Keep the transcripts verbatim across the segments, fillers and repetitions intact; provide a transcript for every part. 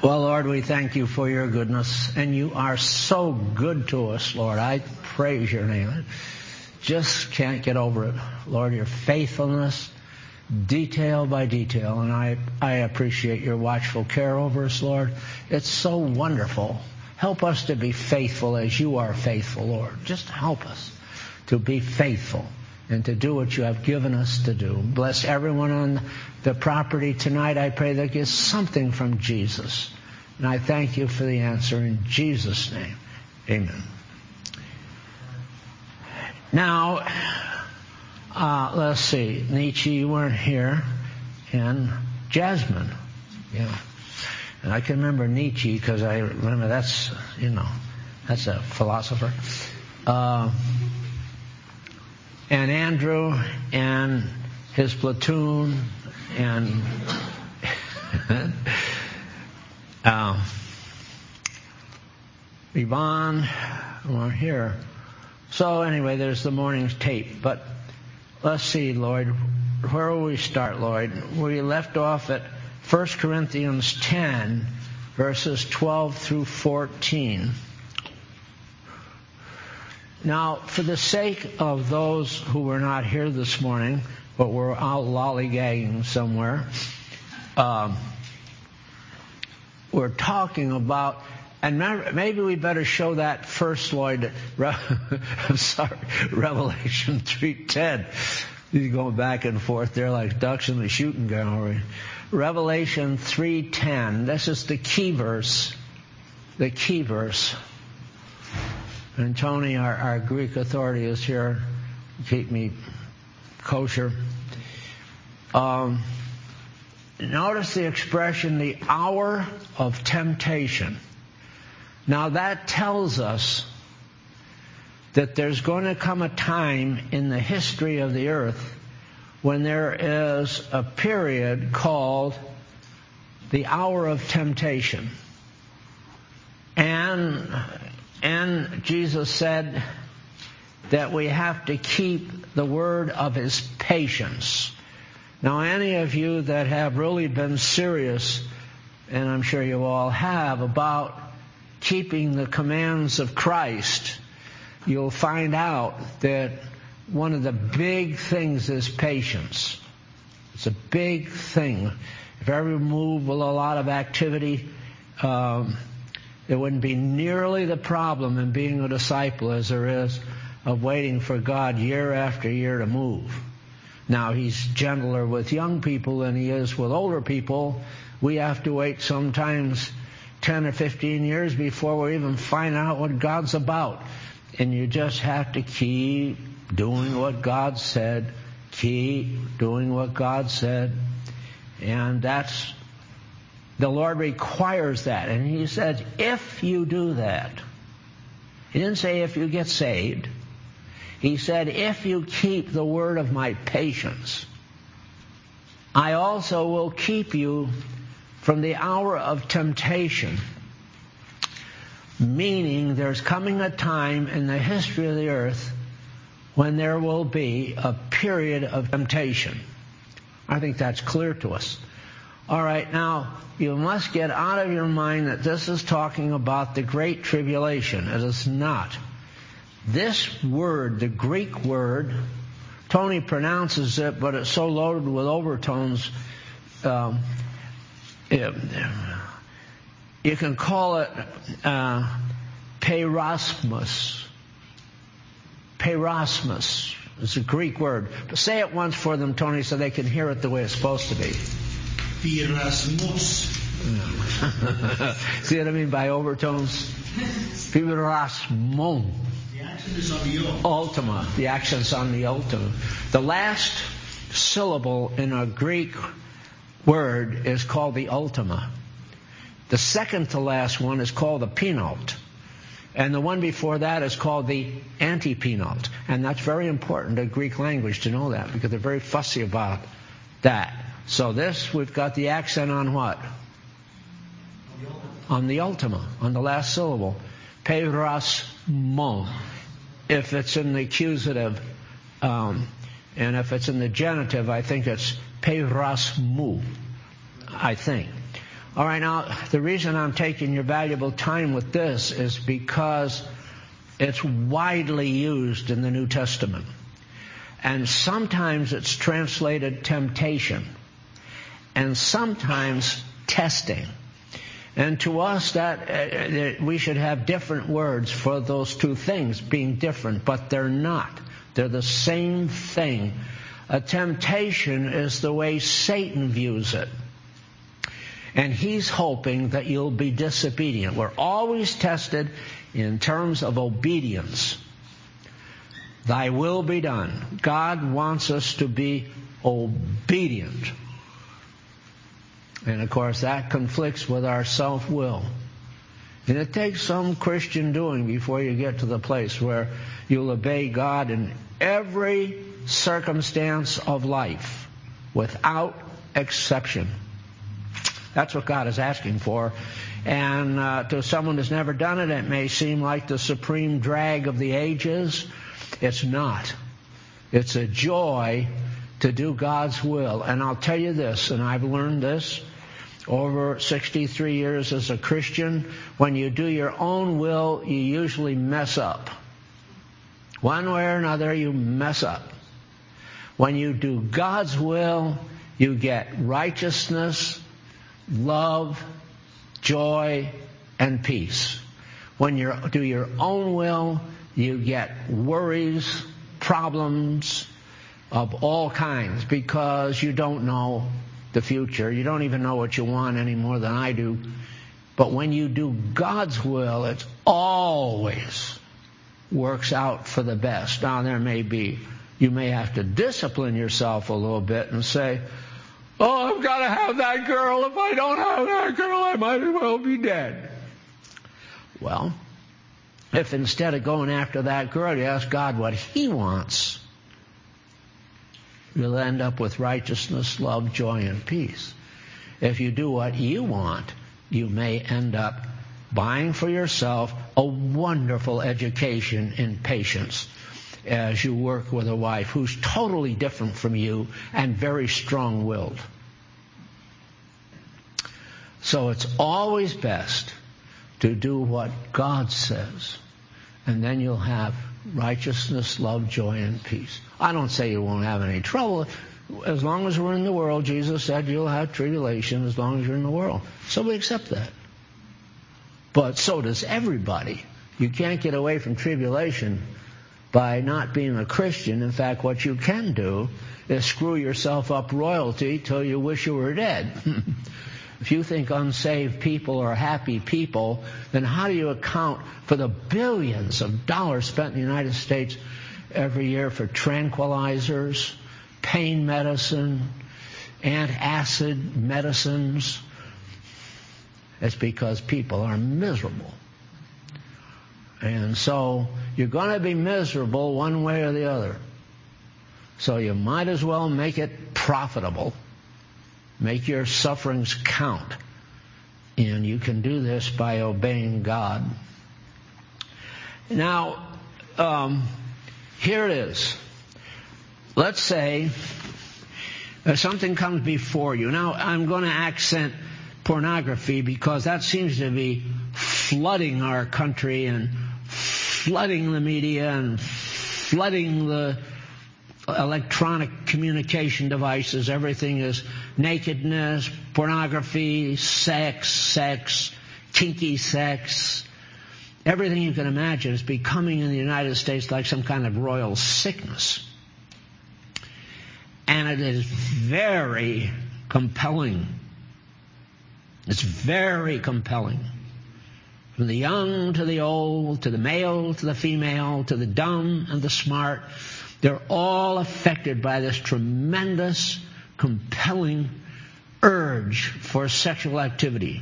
Well, Lord, we thank you for your goodness, and you are so good to us, Lord. I praise your name. I just can't get over it, Lord, your faithfulness, detail by detail, and I, I appreciate your watchful care over us, Lord. It's so wonderful. Help us to be faithful as you are faithful, Lord. Just help us to be faithful and to do what you have given us to do. Bless everyone on the property tonight. I pray they get something from Jesus. And I thank you for the answer in Jesus' name. Amen. Now, uh, let's see. Nietzsche, you weren't here. And Jasmine. Yeah. And I can remember Nietzsche because I remember that's, you know, that's a philosopher. Uh, and Andrew and his platoon and uh, Yvonne weren't here. So anyway, there's the morning's tape. But let's see, Lord, where will we start, Lord? We left off at First Corinthians ten, verses twelve through fourteen. Now, for the sake of those who were not here this morning, but were out lollygagging somewhere, um, we're talking about, and maybe we better show that first, Lloyd. Re- I'm sorry, Revelation three ten. He's going back and forth there like ducks in the shooting gallery. Revelation three ten. This is the key verse. The key verse. And Tony, our, our Greek authority, is here to keep me kosher. Um, notice the expression, the hour of temptation. Now that tells us that there's going to come a time in the history of the earth when there is a period called the hour of temptation. And, and Jesus said that we have to keep the word of his patience. Now, any of you that have really been serious, and I'm sure you all have, about keeping the commands of Christ, you'll find out that one of the big things is patience. It's a big thing. If every move with a lot of activity, um, there wouldn't be nearly the problem in being a disciple as there is of waiting for God year after year to move. Now, he's gentler with young people than he is with older people. We have to wait sometimes ten or fifteen years before we even find out what God's about. And you just have to keep doing what God said. Keep doing what God said. And that's, the Lord requires that. And he said, if you do that. He didn't say if you get saved. He said, if you keep the word of my patience, I also will keep you from the hour of temptation. Meaning there's coming a time in the history of the earth when there will be a period of temptation. I think that's clear to us. All right, now, you must get out of your mind that this is talking about the Great Tribulation. It is not. This word, the Greek word, Tony pronounces it, but it's so loaded with overtones, um, it, you can call it uh, peirasmos. Peirasmos is a Greek word. But say it once for them, Tony, so they can hear it the way it's supposed to be. Peirasmos. See what I mean by overtones? Peirasmon. The accent is on the O. Ultima. The accent's on the ultima. The last syllable in a Greek word is called the ultima. The second to last one is called the penult. And the one before that is called the antipenult. And that's very important in Greek language to know that, because they're very fussy about that. So this, we've got the accent on what? On the ultima, on the last syllable. Peirasmon. If it's in the accusative, um, and if it's in the genitive, I think it's peirasmu. I think. All right, now, the reason I'm taking your valuable time with this is because it's widely used in the New Testament. And sometimes it's translated temptation. And sometimes testing. And to us, that uh, we should have different words for those two things being different, but they're not. They're the same thing. A temptation is the way Satan views it. And he's hoping that you'll be disobedient. We're always tested in terms of obedience. Thy will be done. God wants us to be obedient. And of course that conflicts with our self-will. And it takes some Christian doing before you get to the place where you'll obey God in every circumstance of life, without exception. That's what God is asking for. And uh, to someone who's never done it, it may seem like the supreme drag of the ages. It's not. It's a joy to do God's will. And I'll tell you this, and I've learned this over sixty-three years as a Christian, when you do your own will, you usually mess up. One way or another, you mess up. When you do God's will, you get righteousness, love, joy, and peace. When you do your own will, you get worries, problems of all kinds, because you don't know the future. You don't even know what you want any more than I do. But when you do God's will, it always works out for the best. Now, there may be, you may have to discipline yourself a little bit and say, oh, I've got to have that girl. If I don't have that girl, I might as well be dead. Well, if instead of going after that girl, you ask God what He wants, you'll end up with righteousness, love, joy, and peace. If you do what you want, you may end up buying for yourself a wonderful education in patience as you work with a wife who's totally different from you and very strong-willed. So it's always best to do what God says, and then you'll have righteousness, love, joy, and peace. I don't say you won't have any trouble. As long as we're in the world, Jesus said you'll have tribulation as long as you're in the world. So we accept that. But so does everybody. You can't get away from tribulation by not being a Christian. In fact, what you can do is screw yourself up royalty till you wish you were dead. If you think unsaved people are happy people, then how do you account for the billions of dollars spent in the United States every year for tranquilizers, pain medicine, antacid medicines? It's because people are miserable. And so you're going to be miserable one way or the other. So you might as well make it profitable. Make your sufferings count. And you can do this by obeying God. Now, um, here it is. Let's say uh, something comes before you. Now, I'm going to accent pornography because that seems to be flooding our country and flooding the media and flooding the electronic communication devices. Everything is nakedness, pornography, sex, sex, kinky sex. Everything you can imagine is becoming in the United States like some kind of royal sickness. And it is very compelling. It's very compelling. From the young to the old, to the male to the female, to the dumb and the smart, they're all affected by this tremendous, compelling urge for sexual activity.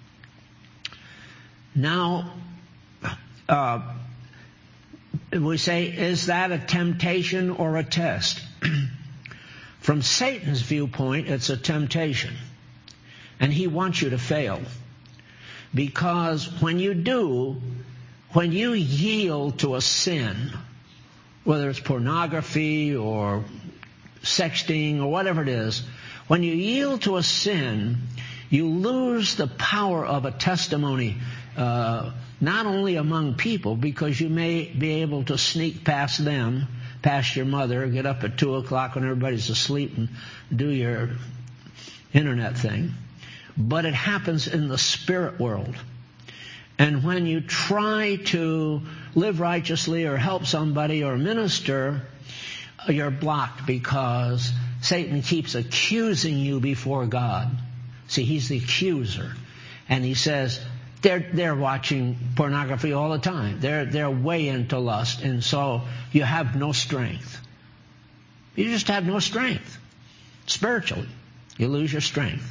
Now, uh, we say, is that a temptation or a test? From Satan's viewpoint, it's a temptation. And he wants you to fail. Because when you do, when you yield to a sin, whether it's pornography or sexting or whatever it is, when you yield to a sin, you lose the power of a testimony, uh, not only among people, because you may be able to sneak past them, past your mother, get up at two o'clock when everybody's asleep and do your internet thing, but it happens in the spirit world. And when you try to live righteously or help somebody or minister, you're blocked because Satan keeps accusing you before God. See, he's the accuser. And he says, they're, they're watching pornography all the time. They're, they're way into lust. And so you have no strength. You just have no strength. Spiritually, you lose your strength.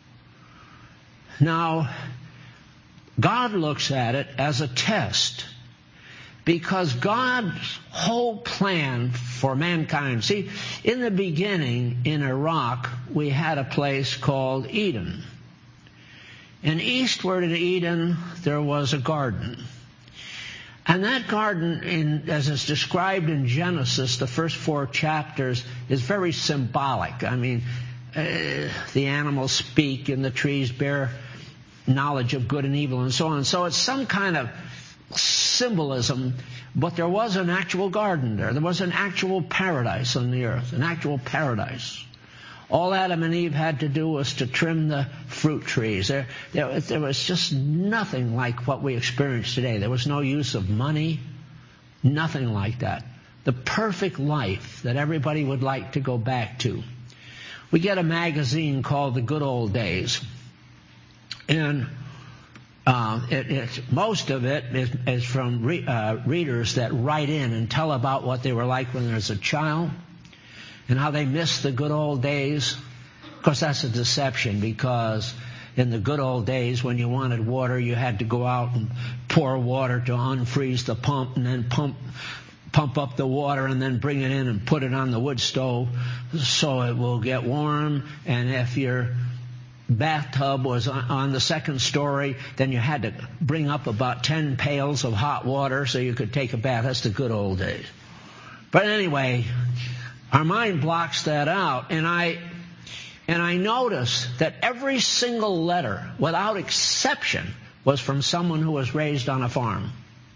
Now, God looks at it as a test, because God's whole plan for mankind. See, in the beginning in Iraq, we had a place called Eden. And eastward of Eden, there was a garden. And that garden, in, as it's described in Genesis, the first four chapters, is very symbolic. I mean, uh, the animals speak and the trees bear knowledge of good and evil and so on. So it's some kind of symbolism, but there was an actual garden there. There was an actual paradise on the earth, an actual paradise. All Adam and Eve had to do was to trim the fruit trees. There, there, there was just nothing like what we experience today. There was no use of money, nothing like that. The perfect life that everybody would like to go back to. We get a magazine called The Good Old Days. And uh, it, it's, most of it is, is from re, uh, readers that write in and tell about what they were like when they was a child and how they missed the good old days. Of course, that's a deception, because in the good old days, when you wanted water, you had to go out and pour water to unfreeze the pump and then pump pump up the water and then bring it in and put it on the wood stove so it will get warm. And if your bathtub was on the second story, then you had to bring up about ten pails of hot water so you could take a bath. That's the good old days. But anyway, our mind blocks that out, and I and I noticed that every single letter, without exception, was from someone who was raised on a farm.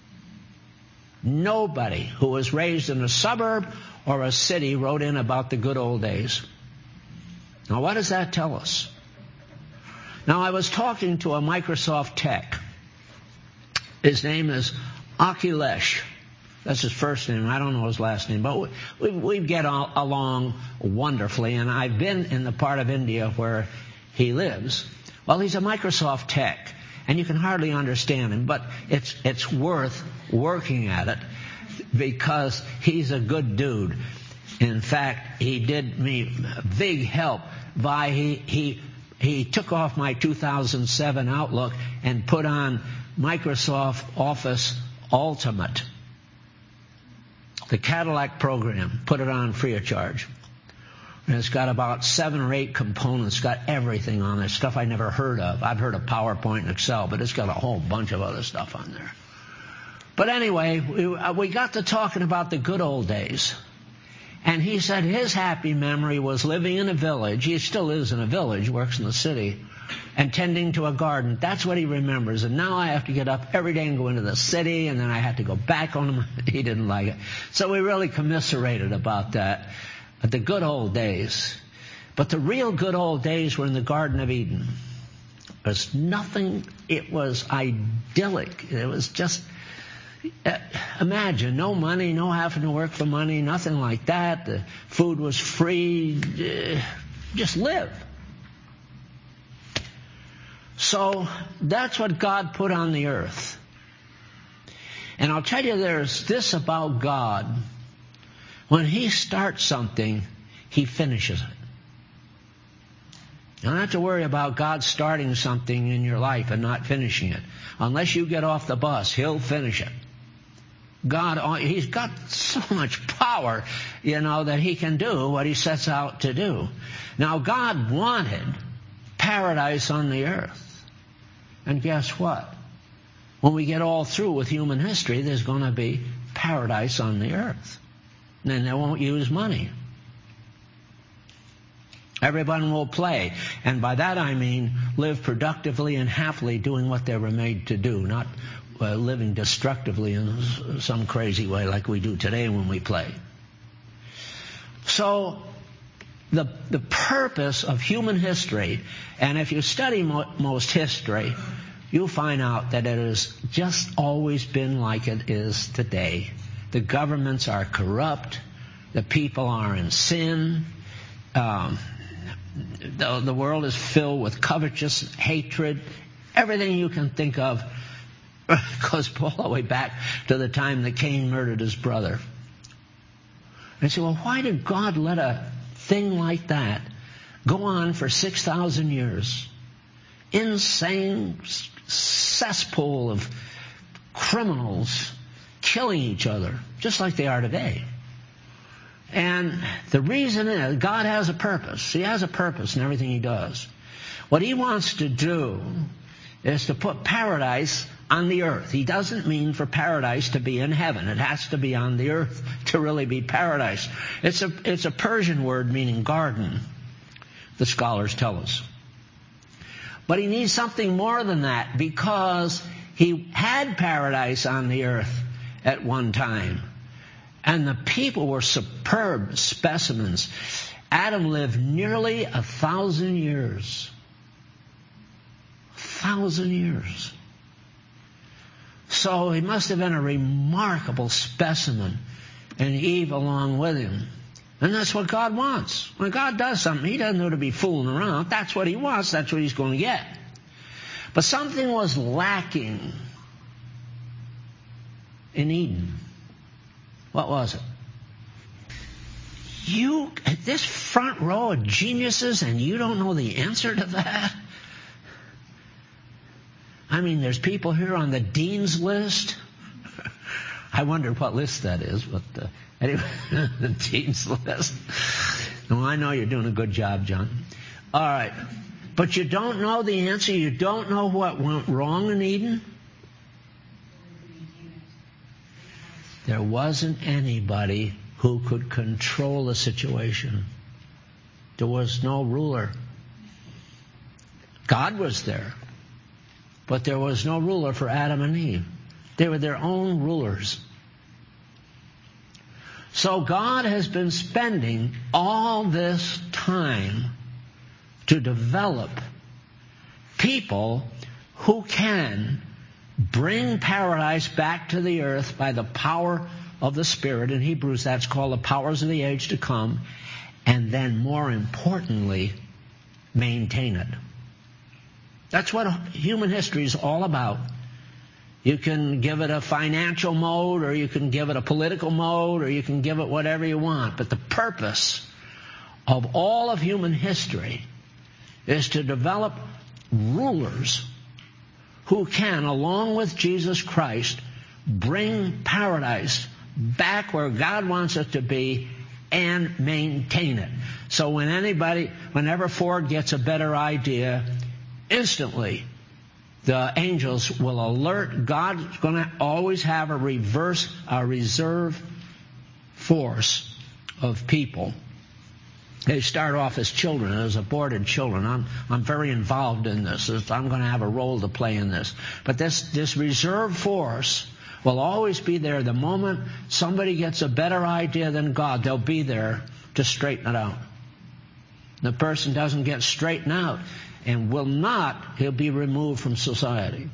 Nobody who was raised in a suburb or a city wrote in about the good old days. Now, what does that tell us? Now, I was talking to a Microsoft tech. His name is Akhilesh. That's his first name. I don't know his last name. But we, we, we get all, along wonderfully. And I've been in the part of India where he lives. Well, he's a Microsoft tech. And you can hardly understand him. But it's, it's worth working at it, because he's a good dude. In fact, he did me big help by he... he He took off my two thousand seven Outlook and put on Microsoft Office Ultimate, the Cadillac program, put it on free of charge. And it's got about seven or eight components, got everything on it, stuff I never heard of. I've heard of PowerPoint and Excel, but it's got a whole bunch of other stuff on there. But anyway, we, we got to talking about the good old days. And he said his happy memory was living in a village. He still is in a village, works in the city, and tending to a garden. That's what he remembers. And now I have to get up every day and go into the city, and then I have to go back on him. He didn't like it. So we really commiserated about that. The good old days. But the real good old days were in the Garden of Eden. There was nothing. It was idyllic. It was just... Uh, imagine, no money, no having to work for money, nothing like that. The food was free. Uh, just live. So that's what God put on the earth. And I'll tell you, there's this about God. When He starts something, He finishes it. You don't have to worry about God starting something in your life and not finishing it. Unless you get off the bus, He'll finish it. God, He's got so much power, you know, that He can do what He sets out to do. Now, God wanted paradise on the earth. And guess what? When we get all through with human history, there's going to be paradise on the earth. And then they won't use money. Everyone will play. And by that I mean live productively and happily doing what they were made to do, not uh, living destructively in some crazy way like we do today when we play. So the the purpose of human history, and if you study mo- most history, you'll find out that it has just always been like it is today. The governments are corrupt. The people are in sin. Um, the, the world is filled with covetous hatred. Everything you can think of goes all the way back to the time that Cain murdered his brother. And you say, well, why did God let a thing like that go on for six thousand years? Insane cesspool of criminals killing each other, just like they are today. And the reason is, God has a purpose. He has a purpose in everything He does. What He wants to do is to put paradise on the earth. He doesn't mean for paradise to be in heaven. It has to be on the earth to really be paradise. It's a, it's a Persian word meaning garden, the scholars tell us. But He needs something more than that, because He had paradise on the earth at one time. And the people were superb specimens. Adam lived nearly a thousand years. A thousand years. So he must have been a remarkable specimen, and Eve along with him. And that's what God wants. When God does something, He doesn't know to be fooling around. That's what He wants. That's what He's going to get. But something was lacking in Eden. What was it? You, at this front row of geniuses, and you don't know the answer to that? I mean, there's people here on the dean's list. I wondered what list that is, but uh, anyway, the dean's list. Well, I know you're doing a good job, John. All right. But you don't know the answer? You don't know what went wrong in Eden? There wasn't anybody who could control the situation. There was no ruler. God was there, but there was no ruler for Adam and Eve. They were their own rulers. So God has been spending all this time to develop people who can bring paradise back to the earth by the power of the Spirit. In Hebrews, that's called the powers of the age to come. And then, more importantly, maintain it. That's what human history is all about. You can give it a financial mode, or you can give it a political mode, or you can give it whatever you want. But the purpose of all of human history is to develop rulers who can, along with Jesus Christ, bring paradise back where God wants it to be and maintain it. So when anybody, whenever Ford gets a better idea, instantly the angels will alert. God's going to always have a reverse, a reserve force of people. They start off as children, as aborted children. I'm I'm very involved in this. I'm going to have a role to play in this. But this this reserve force will always be there. The moment somebody gets a better idea than God, they'll be there to straighten it out. The person doesn't get straightened out and will not, he'll be removed from society.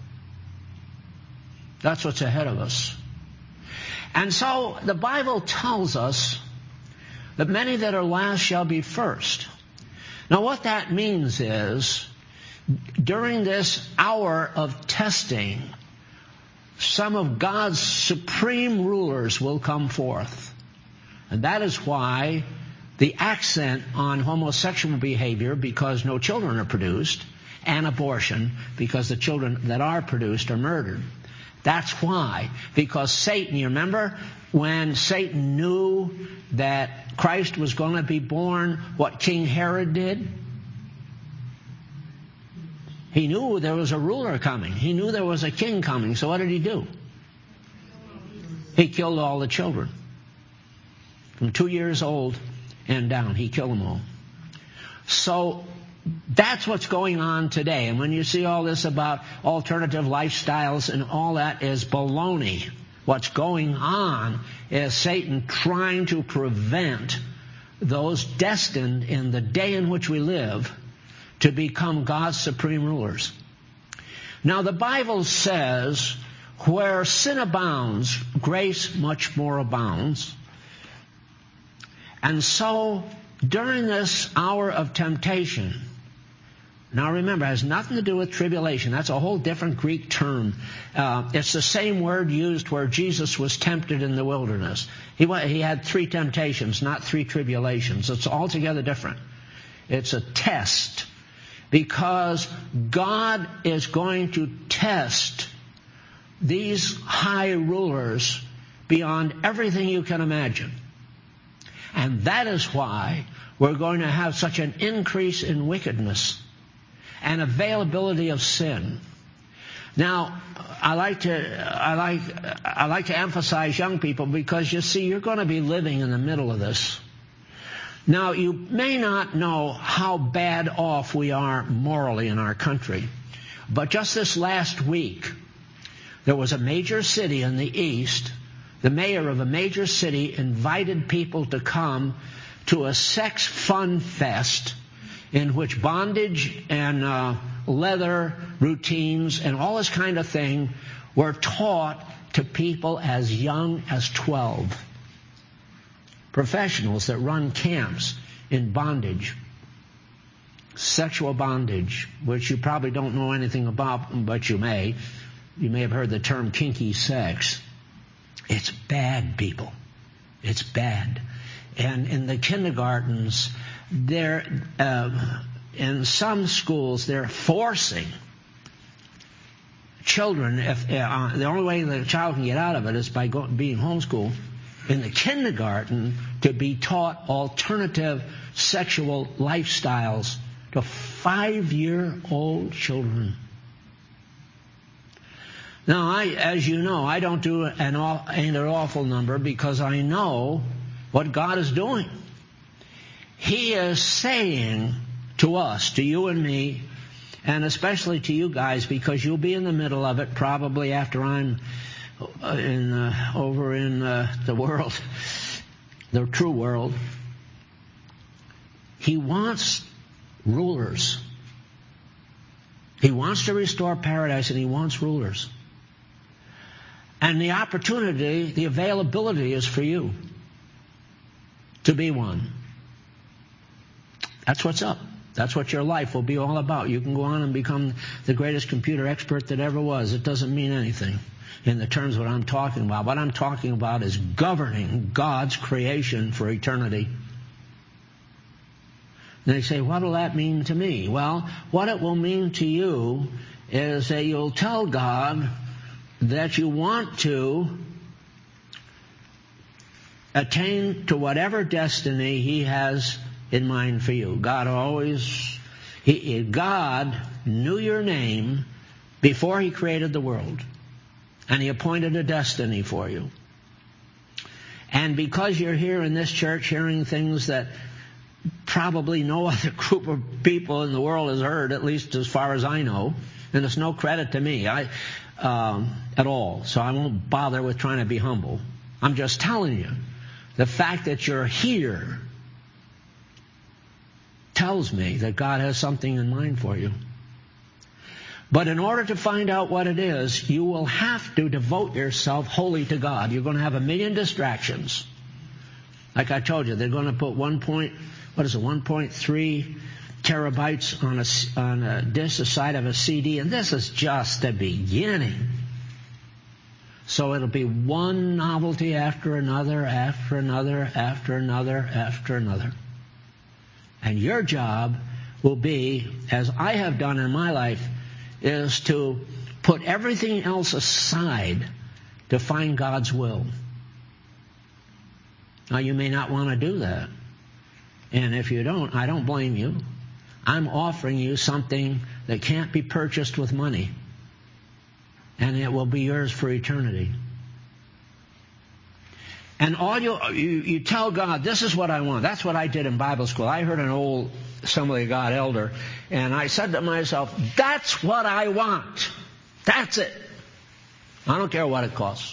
That's what's ahead of us. And so the Bible tells us that many that are last shall be first. Now what that means is, during this hour of testing, some of God's supreme rulers will come forth. And that is why the accent on homosexual behavior, because no children are produced, and abortion, because the children that are produced are murdered. That's why. Because Satan, you remember when Satan knew that Christ was going to be born, what King Herod did? He knew there was a ruler coming. He knew there was a king coming. So what did he do? He killed all the children. From two years old and down, he killed them all. So that's what's going on today. And when you see all this about alternative lifestyles and all that is baloney. What's going on is Satan trying to prevent those destined in the day in which we live to become God's supreme rulers. Now the Bible says, where sin abounds, grace much more abounds. And so, during this hour of temptation, now remember, it has nothing to do with tribulation. That's a whole different Greek term. Uh, it's the same word used where Jesus was tempted in the wilderness. He, he had three temptations, not three tribulations. It's altogether different. It's a test. Because God is going to test these high rulers beyond everything you can imagine. And that is why we're going to have such an increase in wickedness and availability of sin. Now, I like to I like I like to emphasize young people because you see, you're going to be living in the middle of this. Now, you may not know how bad off we are morally in our country, but just this last week, there was a major city in the East. The mayor of a major city invited people to come to a sex fun fest in which bondage and uh, leather routines and all this kind of thing were taught to people as young as twelve. Professionals that run camps in bondage, sexual bondage, which you probably don't know anything about, but you may. You may have heard the term kinky sex. It's bad, people. It's bad. And in the kindergartens, they're, uh, in some schools, they're forcing children, if uh, the only way the child can get out of it is by go, being homeschooled, in the kindergarten to be taught alternative sexual lifestyles to five-year-old children. Now, I, as you know, I don't do an, ain't an awful number because I know what God is doing. He is saying to us, to you and me, and especially to you guys, because you'll be in the middle of it probably after I'm in uh, over in uh, the world, the true world. He wants rulers. He wants to restore paradise, and he wants rulers. And the opportunity, the availability is for you to be one. That's what's up. That's what your life will be all about. You can go on and become the greatest computer expert that ever was. It doesn't mean anything in the terms of what I'm talking about. What I'm talking about is governing God's creation for eternity. And they say, what will that mean to me? Well, what it will mean to you is that you'll tell God that you want to attain to whatever destiny He has in mind for you. God always, he, God knew your name before He created the world. And He appointed a destiny for you. And because you're here in this church hearing things that probably no other group of people in the world has heard, at least as far as I know, and it's no credit to me I, um, at all, so I won't bother with trying to be humble. I'm just telling you, the fact that you're here tells me that God has something in mind for you. But in order to find out what it is, you will have to devote yourself wholly to God. You're going to have a million distractions. Like I told you, they're going to put one point, what is it, one point three terabytes on a, on a disc, the side of a C D, and this is just the beginning. So it'll be one novelty after another, after another, after another, after another. And your job will be, as I have done in my life, is to put everything else aside to find God's will. Now, you may not want to do that. And if you don't, I don't blame you. I'm offering you something that can't be purchased with money. And it will be yours for eternity. And all you, you, you tell God, this is what I want. That's what I did in Bible school. I heard an old Assembly of God elder, and I said to myself, that's what I want. That's it. I don't care what it costs.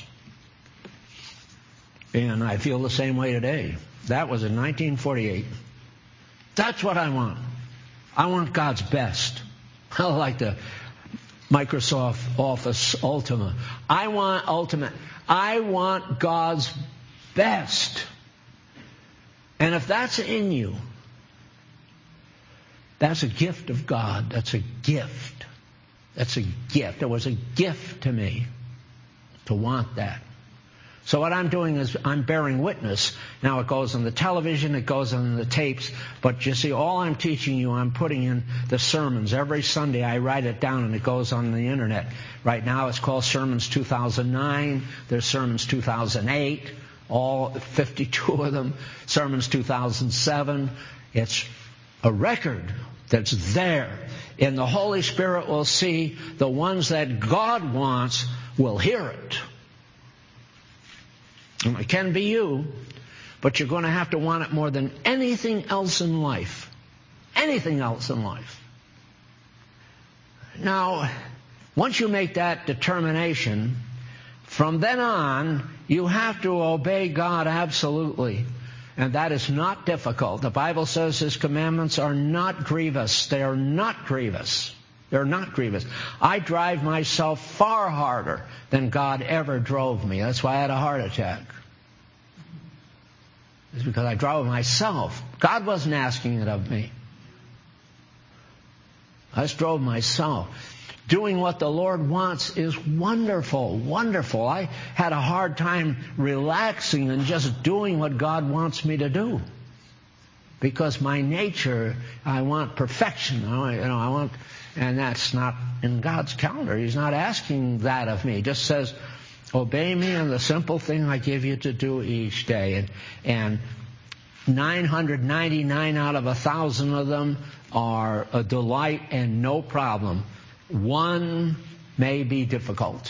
And I feel the same way today. That was in nineteen forty-eight. That's what I want. I want God's best. I like the Microsoft Office Ultimate. I want Ultimate. I want God's best. And if that's in you, that's a gift of God. That's a gift. That's a gift. It was a gift to me to want that. So what I'm doing is I'm bearing witness. Now it goes on the television, it goes on the tapes, but you see, all I'm teaching you, I'm putting in the sermons. Every Sunday I write it down and it goes on the internet. Right now it's called Sermons two thousand nine. There's Sermons two thousand eight, all fifty-two of them. Sermons two thousand seven. It's a record that's there. And the Holy Spirit will see the ones that God wants will hear it. It can be you, but you're going to have to want it more than anything else in life. Anything else in life. Now, once you make that determination, from then on, you have to obey God absolutely. And that is not difficult. The Bible says His commandments are not grievous. They are not grievous. They're not grievous. I drive myself far harder than God ever drove me. That's why I had a heart attack. It's because I drove myself. God wasn't asking it of me. I just drove myself. Doing what the Lord wants is wonderful, wonderful. I had a hard time relaxing and just doing what God wants me to do. Because my nature, I want perfection. I want, you know, I want, and that's not in God's calendar. He's not asking that of me. He just says, obey me in the simple thing I give you to do each day. And, and nine hundred ninety-nine out of a thousand of them are a delight and no problem. One may be difficult.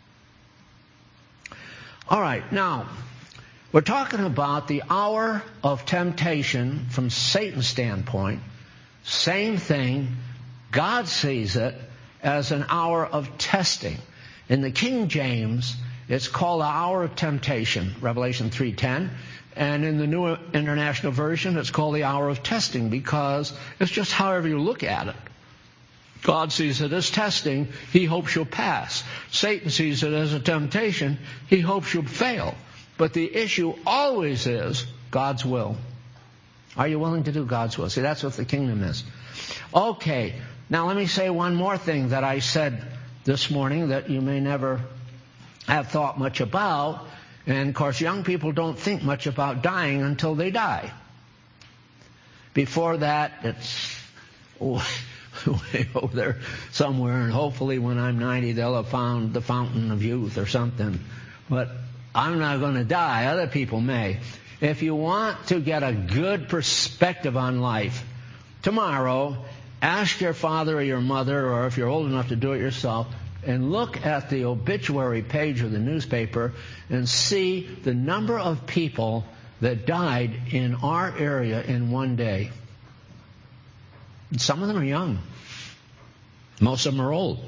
All right, now, we're talking about the hour of temptation from Satan's standpoint. Same thing. God sees it as an hour of testing. In the King James, it's called the hour of temptation, Revelation three ten. And in the New International Version, it's called the hour of testing because it's just however you look at it. God sees it as testing. He hopes you'll pass. Satan sees it as a temptation. He hopes you'll fail. But the issue always is God's will. Are you willing to do God's will? See, that's what the kingdom is. Okay, now let me say one more thing that I said this morning that you may never have thought much about. And, of course, young people don't think much about dying until they die. Before that, it's way over there somewhere, and hopefully when I'm ninety, they'll have found the fountain of youth or something. But I'm not going to die. Other people may. If you want to get a good perspective on life, tomorrow, ask your father or your mother, or if you're old enough to do it yourself, and look at the obituary page of the newspaper and see the number of people that died in our area in one day. Some of them are young. Most of them are old.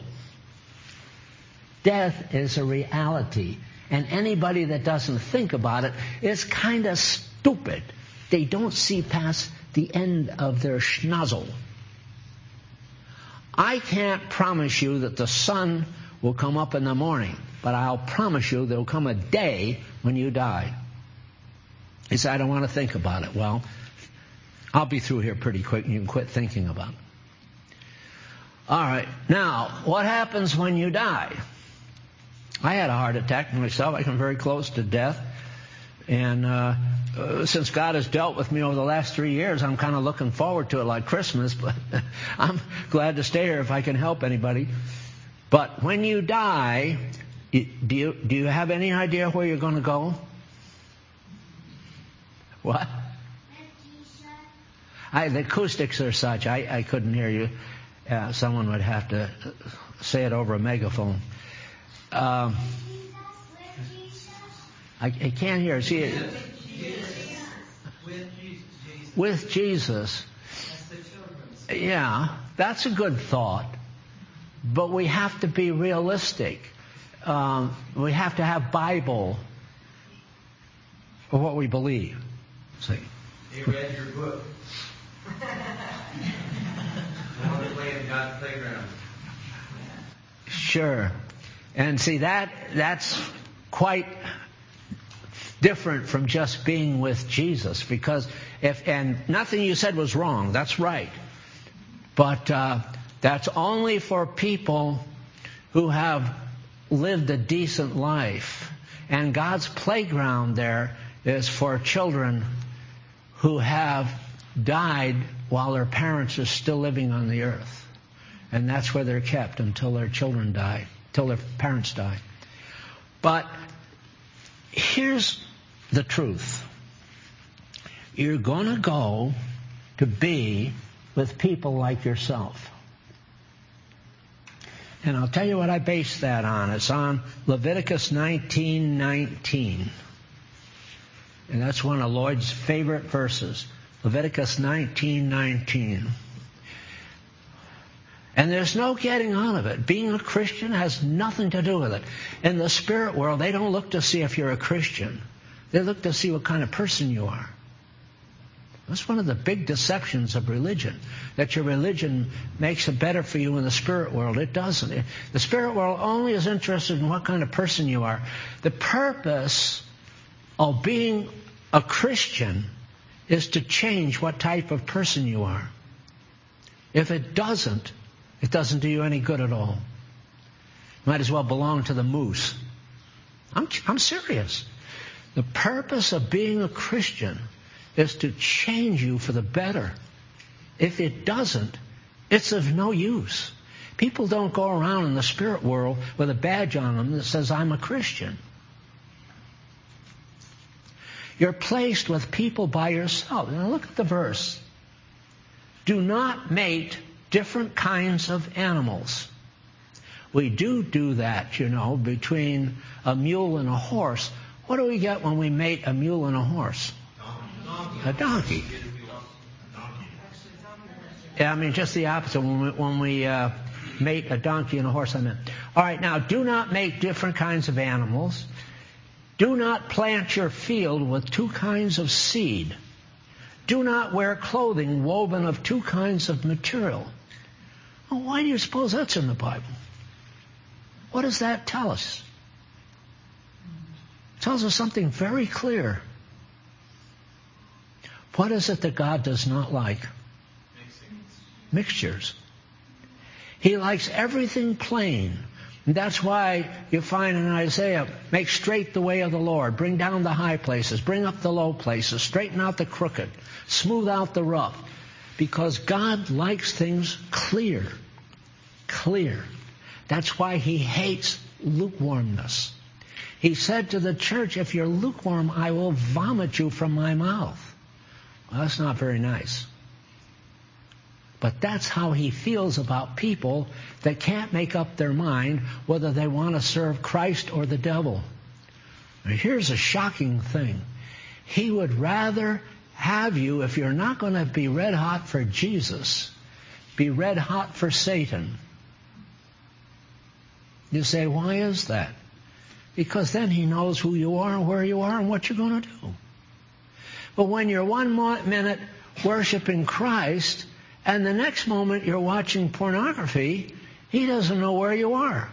Death is a reality. And anybody that doesn't think about it is kind of stupid. They don't see past the end of their schnozzle. I can't promise you that the sun will come up in the morning, but I'll promise you there will come a day when you die. He said, I don't want to think about it. Well, I'll be through here pretty quick and you can quit thinking about it. All right. Now, what happens when you die? I had a heart attack myself. I came very close to death. And uh, uh, since God has dealt with me over the last three years, I'm kind of looking forward to it like Christmas. But I'm glad to stay here if I can help anybody. But when you die, do you, do you have any idea where you're going to go? What? I, the acoustics are such. I, I couldn't hear you. Uh, someone would have to say it over a megaphone. Um, I, I can't hear. See it. With Jesus. With Jesus. Yeah, that's a good thought. But we have to be realistic. Um, we have to have Bible for what we believe. See? He read your book. I want to play in God's playground. Sure. And see, that that's quite different from just being with Jesus. Because if, and nothing you said was wrong, that's right. But uh, that's only for people who have lived a decent life. And God's playground there is for children who have died while their parents are still living on the earth. And that's where they're kept until their children die, until their parents die. But here's the truth. You're going to go to be with people like yourself. And I'll tell you what I base that on. It's on Leviticus nineteen nineteen. And that's one of Lloyd's favorite verses. Leviticus nineteen nineteen. And there's no getting out of it. Being a Christian has nothing to do with it. In the spirit world, they don't look to see if you're a Christian. They look to see what kind of person you are. That's one of the big deceptions of religion, that your religion makes it better for you in the spirit world. It doesn't. The spirit world only is interested in what kind of person you are. The purpose of being a Christian is to change what type of person you are. If it doesn't, it doesn't do you any good at all. Might as well belong to the moose. I'm, I'm serious. The purpose of being a Christian is to change you for the better. If it doesn't, it's of no use. People don't go around in the spirit world with a badge on them that says, I'm a Christian. You're placed with people by yourself. Now look at the verse. Do not mate different kinds of animals. We do do that, you know, between a mule and a horse. What do we get when we mate a mule and a horse? A donkey. Yeah, I mean, just the opposite. When we, when we uh, mate a donkey and a horse, I meant. All right, now, do not make different kinds of animals. Do not plant your field with two kinds of seed. Do not wear clothing woven of two kinds of material. Well, why do you suppose that's in the Bible? What does that tell us? It tells us something very clear. What is it that God does not like? Mixtures. He likes everything plain. And that's why you find in Isaiah, make straight the way of the Lord. Bring down the high places. Bring up the low places. Straighten out the crooked. Smooth out the rough. Because God likes things clear. Clear. That's why He hates lukewarmness. He said to the church, if you're lukewarm, I will vomit you from my mouth. Well, that's not very nice. But that's how He feels about people that can't make up their mind whether they want to serve Christ or the devil. Now, here's a shocking thing. He would rather have you, if you're not going to be red hot for Jesus, be red hot for Satan. You say, why is that? Because then he knows who you are and where you are and what you're going to do. But when you're one minute worshiping Christ and the next moment you're watching pornography, he doesn't know where you are.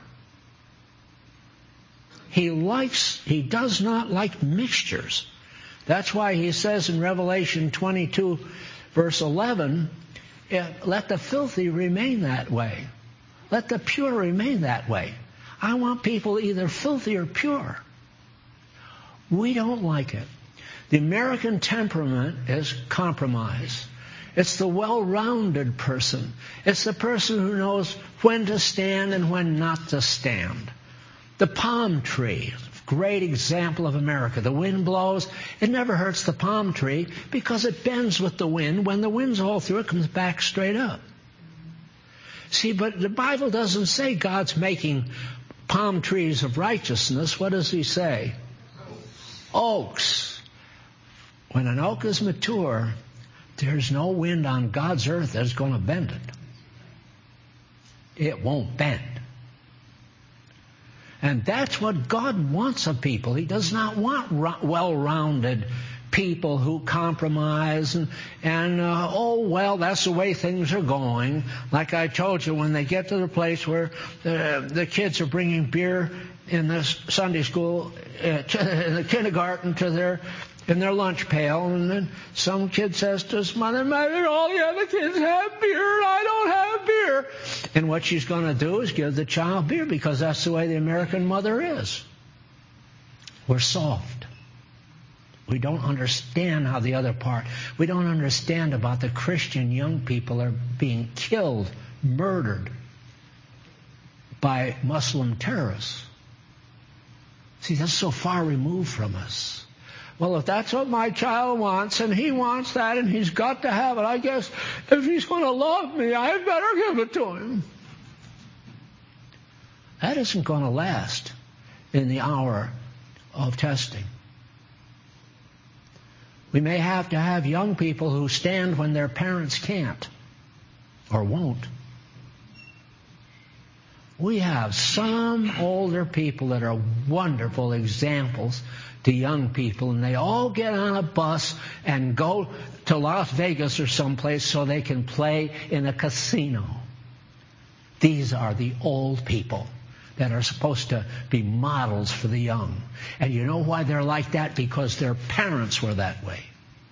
He likes, he does not like mixtures. That's why he says in Revelation twenty-two, verse eleven, let the filthy remain that way. Let the pure remain that way. I want people either filthy or pure. We don't like it. The American temperament is compromise. It's the well-rounded person. It's the person who knows when to stand and when not to stand. The palm tree, great example of America. The wind blows. It never hurts the palm tree because it bends with the wind. When the wind's all through, it comes back straight up. See, but the Bible doesn't say God's making palm trees of righteousness. What does He say? Oaks. When an oak is mature, There's no wind on God's earth that's going to bend it. It won't bend. And that's what God wants of people. He does not want well-rounded people who compromise and, and uh, oh, well, that's the way things are going. Like I told you, when they get to the place where uh, the kids are bringing beer in the Sunday school, uh, to, in the kindergarten to their in their lunch pail, and then some kid says to his mother, "Mother, all the other kids have beer, and I don't have beer." And what she's going to do is give the child beer, because that's the way the American mother is. We're soft. We don't understand how the other part. We don't understand about the Christian young people are being killed, murdered by Muslim terrorists. See, that's so far removed from us. Well, if that's what my child wants, and he wants that, and he's got to have it, I guess if he's going to love me, I better give it to him. That isn't going to last in the hour of testing. We may have to have young people who stand when their parents can't or won't. We have some older people that are wonderful examples to young people, and they all get on a bus and go to Las Vegas or someplace so they can play in a casino. These are the old people that are supposed to be models for the young. And you know why they're like that? Because their parents were that way.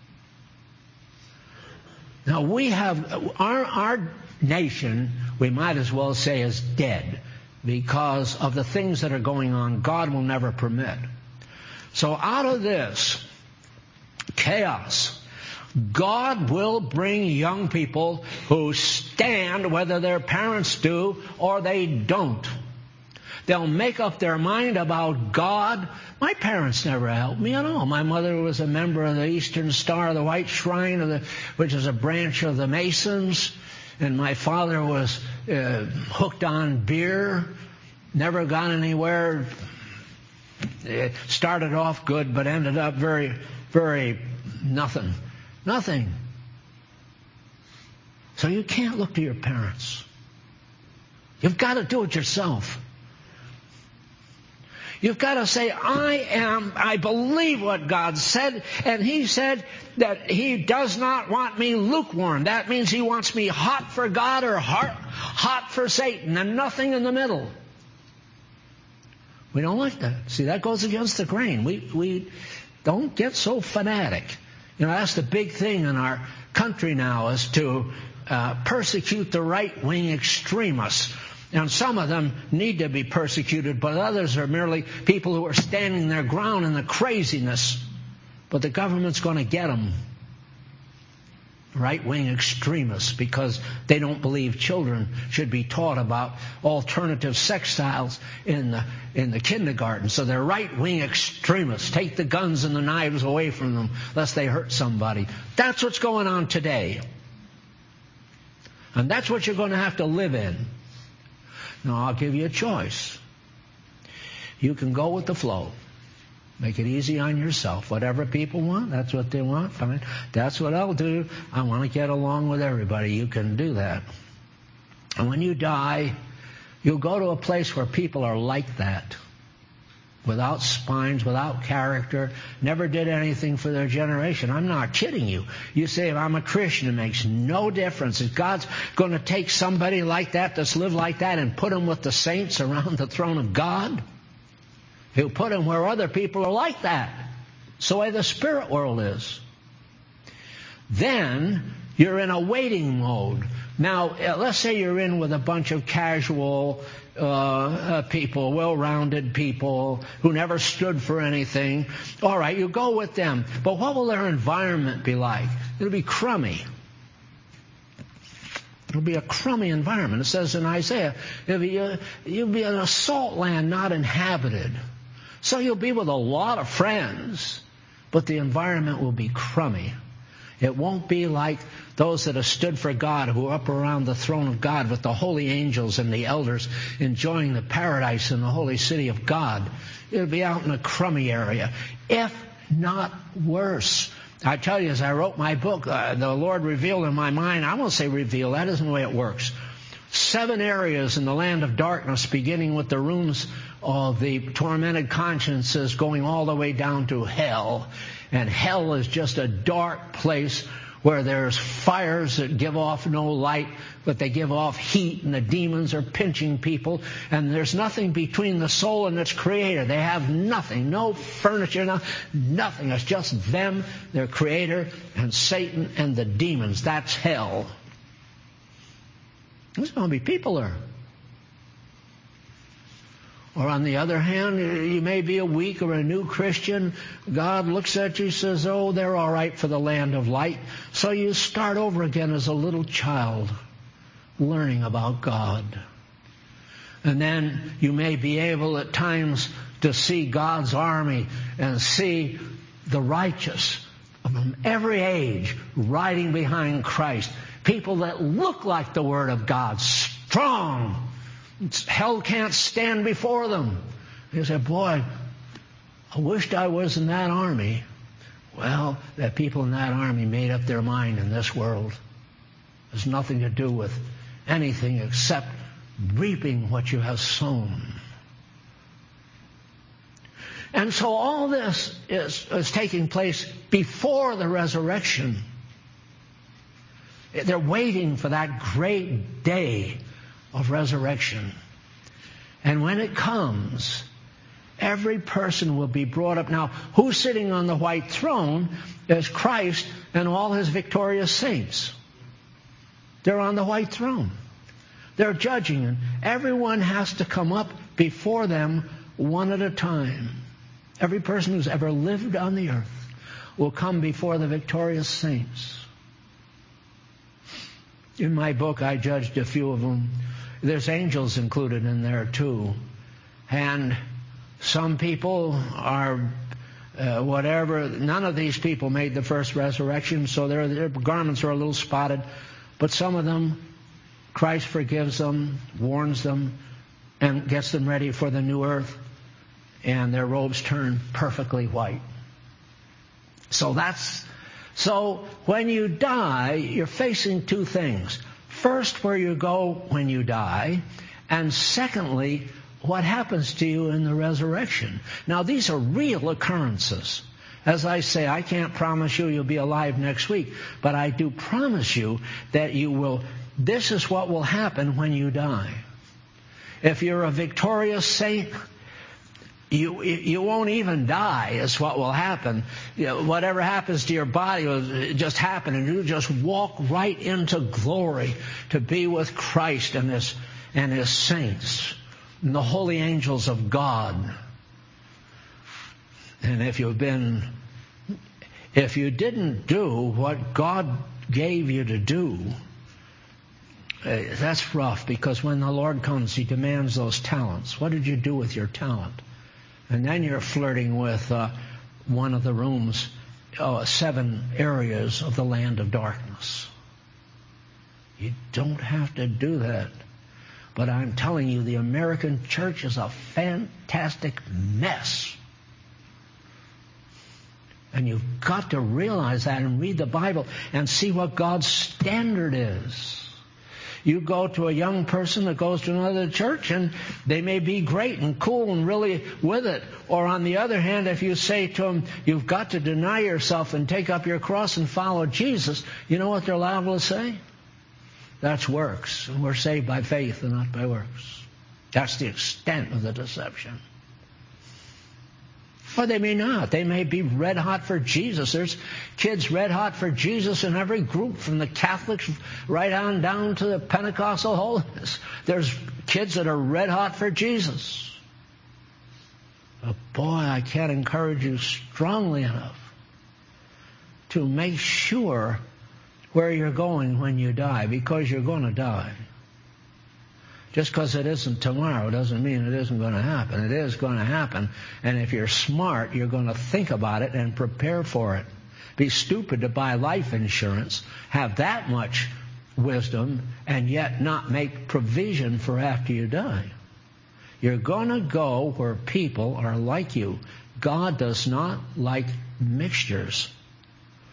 Now we have, our, our nation, we might as well say, is dead because of the things that are going on. God will never permit. So out of this chaos, God will bring young people who stand whether their parents do or they don't. They'll make up their mind about God. My parents never helped me at all. My mother was a member of the Eastern Star, the White Shrine, of the, which is a branch of the Masons. And my father was uh, hooked on beer, never got anywhere. It started off good, but ended up very, very nothing. Nothing. So you can't look to your parents. You've got to do it yourself. You've got to say, I am, I believe what God said, and He said that He does not want me lukewarm. That means He wants me hot for God or hot, hot for Satan, and nothing in the middle. We don't like that. See, that goes against the grain. We we don't get so fanatic. You know, that's the big thing in our country now, is to uh, persecute the right-wing extremists. And some of them need to be persecuted, but others are merely people who are standing their ground in the craziness. But the government's going to get them. Right-wing extremists, because they don't believe children should be taught about alternative sex styles in the, in the kindergarten. So they're right-wing extremists. Take the guns and the knives away from them, lest they hurt somebody. That's what's going on today. And that's what you're going to have to live in. Now, I'll give you a choice. You can go with the flow. Make it easy on yourself. Whatever people want, that's what they want. Fine. That's what I'll do. I want to get along with everybody. You can do that. And when you die, you'll go to a place where people are like that. Without spines, without character, never did anything for their generation. I'm not kidding you. You say, if I'm a Christian, it makes no difference. Is God's going to take somebody like that, that's lived like that, and put him with the saints around the throne of God? He'll put him where other people are like that. It's the way the spirit world is. Then you're in a waiting mode. Now, let's say you're in with a bunch of casual uh, uh, people, well-rounded people who never stood for anything. All right, you go with them. But what will their environment be like? It'll be crummy. It'll be a crummy environment. It says in Isaiah, it'll be a, you'll be in a salt land not inhabited. So you'll be with a lot of friends, but the environment will be crummy. It won't be like those that have stood for God, who are up around the throne of God with the holy angels and the elders enjoying the paradise in the holy city of God. It'll be out in a crummy area, if not worse. I tell you, as I wrote my book, uh, the Lord revealed in my mind, I won't say reveal, that isn't the way it works. Seven areas in the land of darkness, beginning with the rooms of the tormented consciences going all the way down to hell. And hell is just a dark place where there's fires that give off no light, but they give off heat, and the demons are pinching people, and there's nothing between the soul and its creator. They have nothing, no furniture, no, nothing. It's just them, their creator, and Satan and the demons. That's hell. There's going to be people there. Or on the other hand, you may be a weak or a new Christian. God looks at you and says, oh, they're all right for the land of light. So you start over again as a little child, learning about God. And then you may be able at times to see God's army and see the righteous from every age riding behind Christ. People that look like the Word of God, strong. Hell can't stand before them. You say, boy, I wished I was in that army. Well, the people in that army made up their mind in this world. There's nothing to do with anything except reaping what you have sown. And so all this is, is taking place before the resurrection. They're waiting for that great day of resurrection. And when it comes, every person will be brought up. Now, who's sitting on the white throne is Christ and all his victorious saints. They're on the white throne. They're judging, and everyone has to come up before them one at a time. Every person who's ever lived on the earth will come before the victorious saints. In my book, I judged a few of them. There's angels included in there too. And some people are uh, whatever. None of these people made the first resurrection, so their, their garments are a little spotted. But some of them, Christ forgives them, warns them, and gets them ready for the new earth. And their robes turn perfectly white. So that's... So when you die, you're facing two things. First, where you go when you die, and secondly, what happens to you in the resurrection. Now, these are real occurrences. As I say, I can't promise you you'll be alive next week, but I do promise you that you will. This is what will happen when you die. If you're a victorious saint, You you won't even die is what will happen. You know, whatever happens to your body will just happen, and you just walk right into glory to be with Christ and his and his saints and the holy angels of God. And if you've been if you didn't do what God gave you to do, uh, that's rough, because when the Lord comes, he demands those talents. What did you do with your talent? And then you're flirting with uh, one of the rooms, uh, seven areas of the land of darkness. You don't have to do that. But I'm telling you, the American church is a fantastic mess. And you've got to realize that and read the Bible and see what God's standard is. You go to a young person that goes to another church, and they may be great and cool and really with it. Or on the other hand, if you say to them, you've got to deny yourself and take up your cross and follow Jesus, you know what they're liable to say? That's works. And we're saved by faith and not by works. That's the extent of the deception. Or they may not. They may be red hot for Jesus. There's kids red hot for Jesus in every group, from the Catholics right on down to the Pentecostal holiness. There's kids that are red hot for Jesus. But boy, I can't encourage you strongly enough to make sure where you're going when you die, because you're going to die. Just because it isn't tomorrow doesn't mean it isn't going to happen. It is going to happen. And if you're smart, you're going to think about it and prepare for it. Be stupid to buy life insurance, have that much wisdom, and yet not make provision for after you die. You're going to go where people are like you. God does not like mixtures.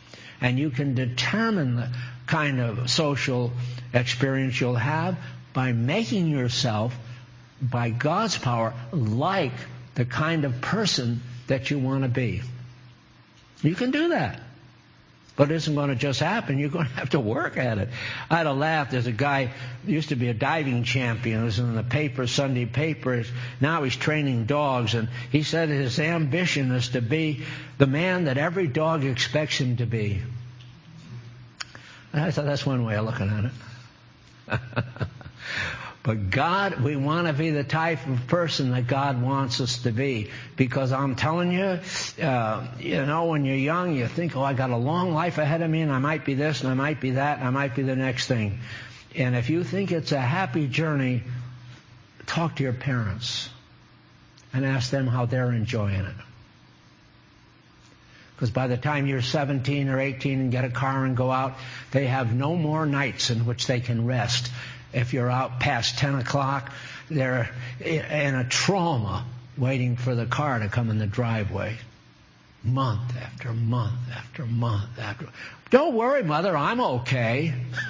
And you can determine the kind of social experience you'll have by making yourself, by God's power, like the kind of person that you want to be. You can do that. But it isn't going to just happen. You're going to have to work at it. I had a laugh. There's a guy who used to be a diving champion. He was in the paper, Sunday papers. Now he's training dogs. And he said his ambition is to be the man that every dog expects him to be. And I thought that's one way of looking at it. But God, we want to be the type of person that God wants us to be. Because I'm telling you, uh, you know, when you're young, you think, oh, I got a long life ahead of me, and I might be this, and I might be that, and I might be the next thing. And if you think it's a happy journey, talk to your parents and ask them how they're enjoying it. Because by the time you're seventeen or eighteen and get a car and go out, they have no more nights in which they can rest. If you're out past ten o'clock, they're in a trauma waiting for the car to come in the driveway. Month after month after month after. Don't worry, Mother, I'm okay.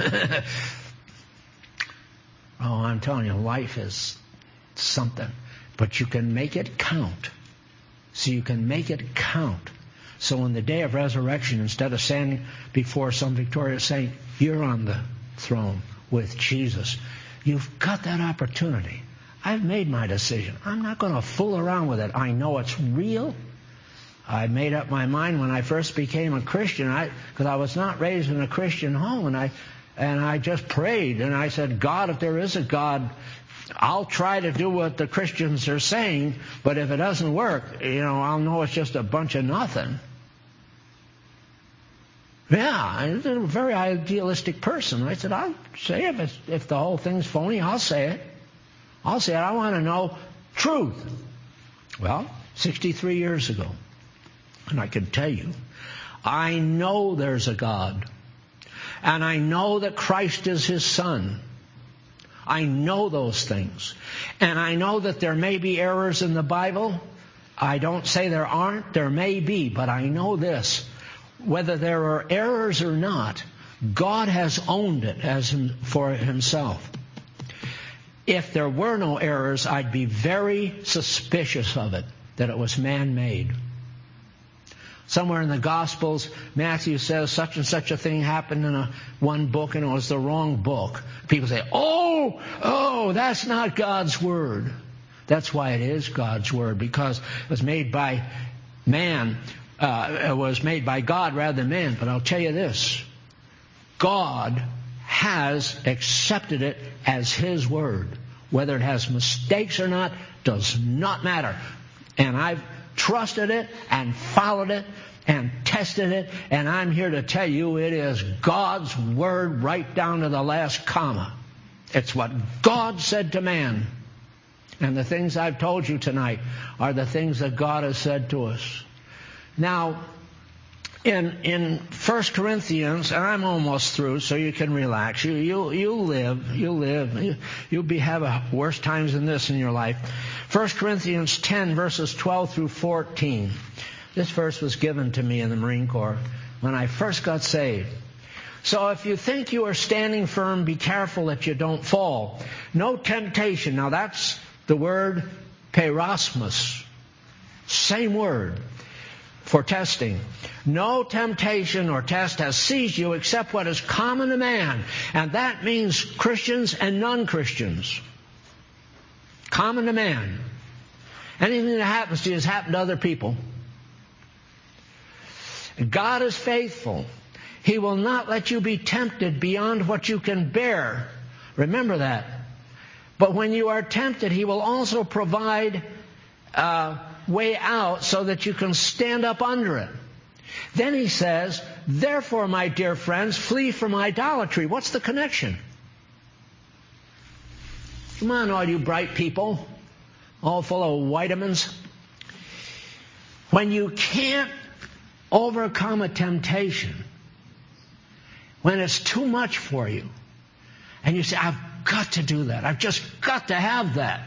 Oh, I'm telling you, life is something. But you can make it count. So you can make it count. So on the day of resurrection, instead of standing before some victorious saint, you're on the throne with Jesus. You've got that opportunity. I've made my decision. I'm not going to fool around with it. I know it's real. I made up my mind when I first became a Christian, I because I was not raised in a Christian home, and I and I just prayed, and I said, God, if there is a God, I'll try to do what the Christians are saying, but if it doesn't work, you know, I'll know it's just a bunch of nothing. Yeah, I'm a very idealistic person. I said, I'll say if it's, if the whole thing's phony, I'll say it. I'll say it. I want to know truth. Well, sixty-three years ago, and I can tell you, I know there's a God, and I know that Christ is His Son. I know those things. And I know that there may be errors in the Bible. I don't say there aren't. There may be, but I know this. Whether there are errors or not, God has owned it as him, for Himself. If there were no errors, I'd be very suspicious of it, that it was man-made. Somewhere in the Gospels, Matthew says such and such a thing happened in a, one book, and it was the wrong book. People say, oh, oh, that's not God's Word. That's why it is God's Word, because it was made by man. Uh, it was made by God rather than man. But I'll tell you this. God has accepted it as His Word. Whether it has mistakes or not does not matter. And I've trusted it and followed it and tested it, and I'm here to tell you it is God's Word right down to the last comma. It's what God said to man. And the things I've told you tonight are the things that God has said to us. Now, in in First Corinthians, and I'm almost through, so you can relax. You you you live, you live. You, you'll be have a worse times than this in your life. First Corinthians ten, verses twelve through fourteen. This verse was given to me in the Marine Corps when I first got saved. So if you think you are standing firm, be careful that you don't fall. No temptation. Now that's the word perosmos. Same word for testing. No temptation or test has seized you except what is common to man. And that means Christians and non-Christians. Common to man. Anything that happens to you has happened to other people. God is faithful. He will not let you be tempted beyond what you can bear. Remember that. But when you are tempted, He will also provide a way out so that you can stand up under it. Then He says, therefore, my dear friends, flee from idolatry. What's the connection? Come on, all you bright people, all full of vitamins. When you can't overcome a temptation, when it's too much for you, and you say, I've got to do that, I've just got to have that,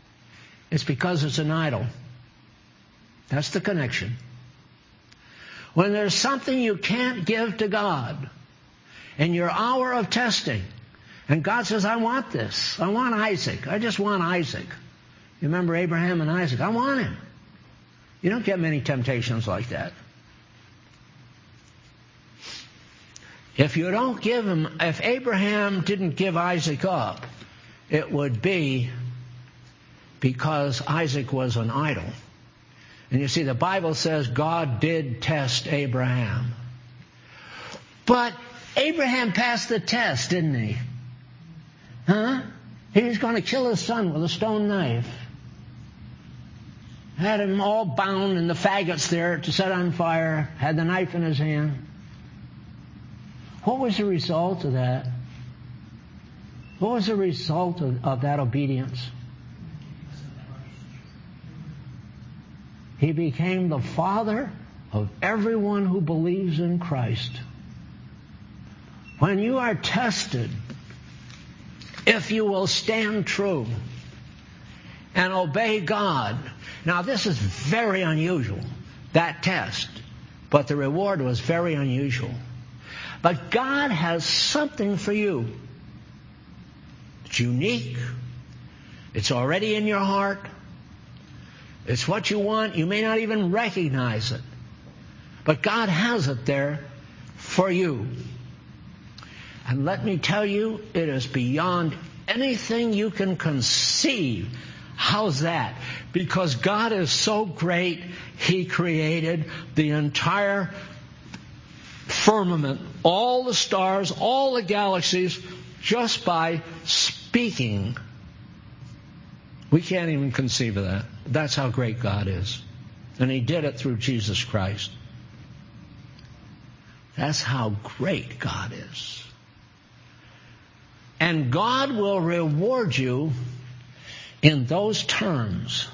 it's because it's an idol. That's the connection. When there's something you can't give to God in your hour of testing, and God says, I want this. I want Isaac. I just want Isaac. You remember Abraham and Isaac? I want him. You don't get many temptations like that. If you don't give him, if Abraham didn't give Isaac up, it would be because Isaac was an idol. And you see, the Bible says God did test Abraham. But Abraham passed the test, didn't he? Huh? He was going to kill his son with a stone knife. Had him all bound and the faggots there to set on fire. Had the knife in his hand. What was the result of that? What was the result of, of that obedience? He became the father of everyone who believes in Christ. When you are tested, if you will stand true and obey God. Now this is very unusual, that test. But the reward was very unusual. But God has something for you. It's unique. It's already in your heart. It's what you want. You may not even recognize it. But God has it there for you. And let me tell you, it is beyond anything you can conceive. How's that? Because God is so great, He created the entire firmament, all the stars, all the galaxies, just by speaking. We can't even conceive of that. That's how great God is. And He did it through Jesus Christ. That's how great God is. And God will reward you in those terms.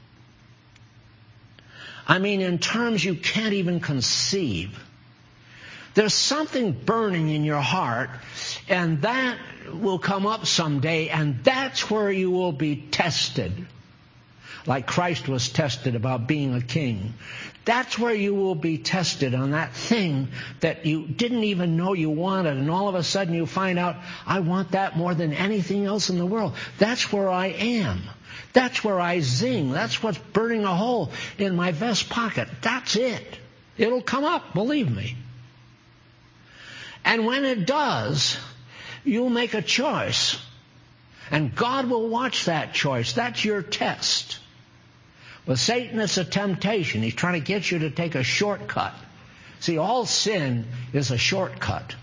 I mean, in terms you can't even conceive. There's something burning in your heart, and that will come up someday, and that's where you will be tested. Like Christ was tested about being a king. That's where you will be tested on that thing that you didn't even know you wanted, and all of a sudden you find out, I want that more than anything else in the world. That's where I am. That's where I zing. That's what's burning a hole in my vest pocket. That's it. It'll come up, believe me. And when it does, you'll make a choice. And God will watch that choice. That's your test. With Satan, it's a temptation. He's trying to get you to take a shortcut. See, all sin is a shortcut.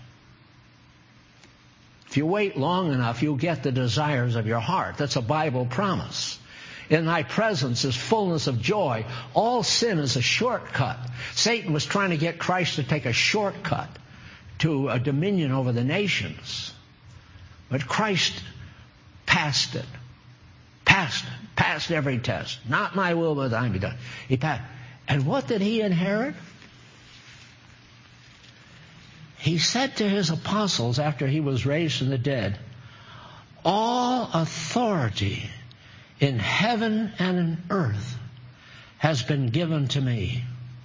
If you wait long enough, you'll get the desires of your heart. That's a Bible promise. In thy presence is fullness of joy. All sin is a shortcut. Satan was trying to get Christ to take a shortcut to a dominion over the nations. But Christ passed it. Passed it. Passed every test. Not my will, but thine be done. He passed. And what did he inherit? He said to his apostles after he was raised from the dead, all authority in heaven and in earth has been given to me.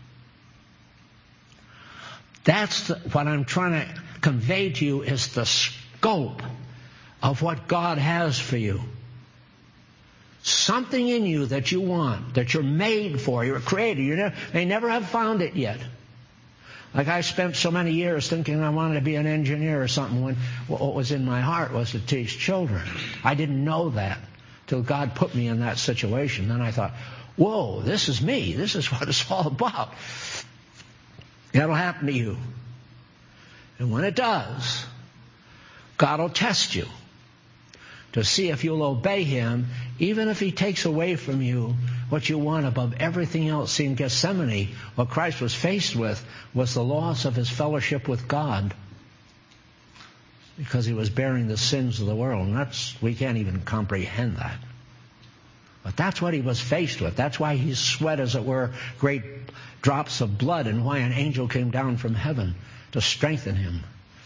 That's the, what I'm trying to convey to you is the scope of what God has for you. Something in you that you want, that you're made for, you're created. You never, may never have found it yet. Like I spent so many years thinking I wanted to be an engineer or something when what was in my heart was to teach children. I didn't know that till God put me in that situation. Then I thought, whoa, this is me. This is what it's all about. That'll happen to you. And when it does, God will test you to see if you'll obey Him, even if He takes away from you what you want above everything else. See, in Gethsemane, what Christ was faced with was the loss of His fellowship with God because He was bearing the sins of the world. And that's, we can't even comprehend that. But that's what He was faced with. That's why He sweat, as it were, great drops of blood, and why an angel came down from heaven to strengthen Him.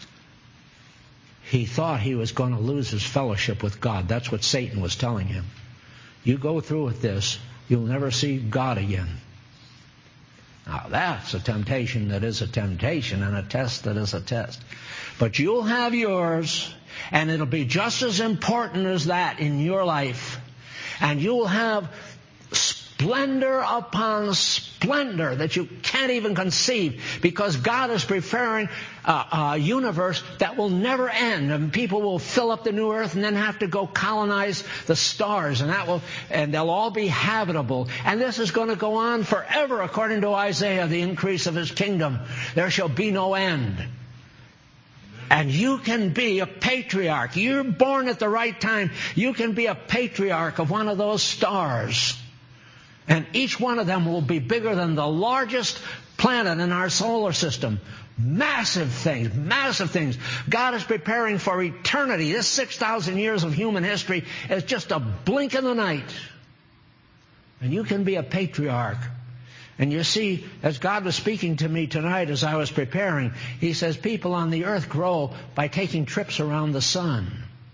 He thought he was going to lose his fellowship with God. That's what Satan was telling him. You go through with this, you'll never see God again. Now, that's a temptation that is a temptation, and a test that is a test. But you'll have yours, and it'll be just as important as that in your life. And you'll have splendor upon splendor that you can't even conceive, because God is preparing a, a universe that will never end, and people will fill up the new earth and then have to go colonize the stars, and that will, and they'll all be habitable. And this is going to go on forever, according to Isaiah, the increase of His kingdom. There shall be no end. And you can be a patriarch. You're born at the right time. You can be a patriarch of one of those stars. And each one of them will be bigger than the largest planet in our solar system. Massive things, massive things. God is preparing for eternity. This six thousand years of human history is just a blink in the night. And you can be a patriarch. And you see, as God was speaking to me tonight as I was preparing, He says people on the earth grow by taking trips around the sun.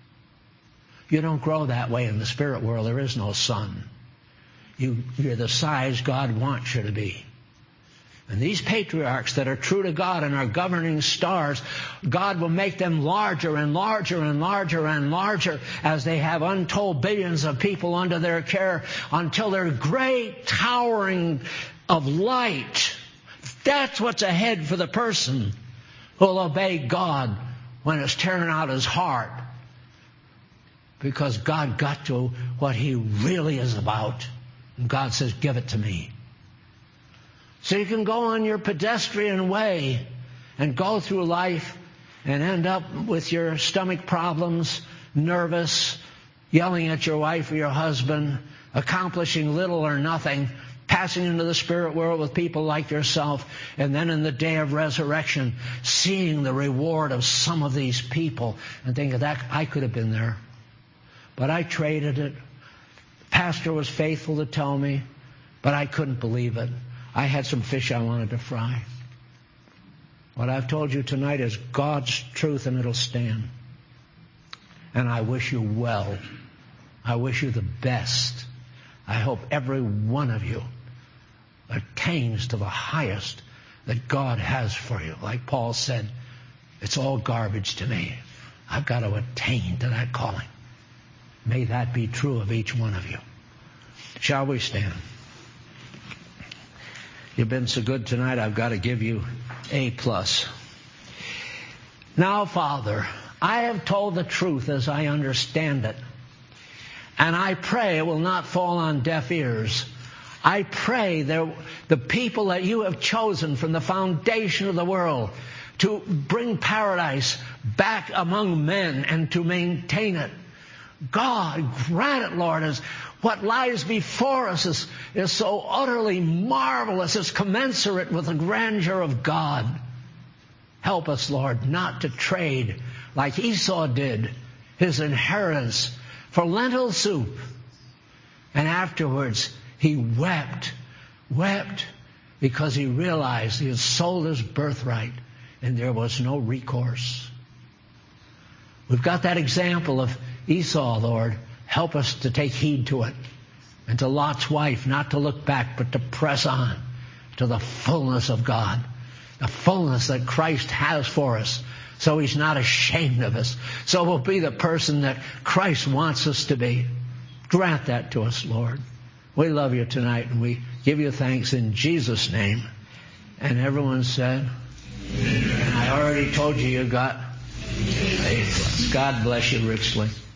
You don't grow that way in the spirit world. There is no sun. You, you're the size God wants you to be. And these patriarchs that are true to God and are governing stars, God will make them larger and larger and larger and larger as they have untold billions of people under their care until they're great, towering of light. That's what's ahead for the person who'll obey God when it's tearing out his heart, because God got to what He really is about. And God says, give it to me. So you can go on your pedestrian way and go through life and end up with your stomach problems, nervous, yelling at your wife or your husband, accomplishing little or nothing, passing into the spirit world with people like yourself, and then in the day of resurrection, seeing the reward of some of these people and thinking, that I could have been there. But I traded it. Pastor was faithful to tell me, but I couldn't believe it. I had some fish I wanted to fry. What I've told you tonight is God's truth, and it'll stand. And I wish you well. I wish you the best. I hope every one of you attains to the highest that God has for you. Like Paul said, it's all garbage to me. I've got to attain to that calling. May that be true of each one of you. Shall we stand? You've been so good tonight, I've got to give you A plus. Now, Father, I have told the truth as I understand it. And I pray it will not fall on deaf ears. I pray that the people that you have chosen from the foundation of the world to bring paradise back among men and to maintain it, God, grant it, Lord, as what lies before us is, is so utterly marvelous. It's commensurate with the grandeur of God. Help us, Lord, not to trade like Esau did his inheritance for lentil soup. And afterwards, he wept, wept because he realized he had sold his birthright and there was no recourse. We've got that example of Esau, Lord. Help us to take heed to it. And to Lot's wife, not to look back, but to press on to the fullness of God. The fullness that Christ has for us. So He's not ashamed of us. So we'll be the person that Christ wants us to be. Grant that to us, Lord. We love you tonight, and we give you thanks in Jesus' name. And everyone said, Amen. And I already told you you got A plus. God bless you richly.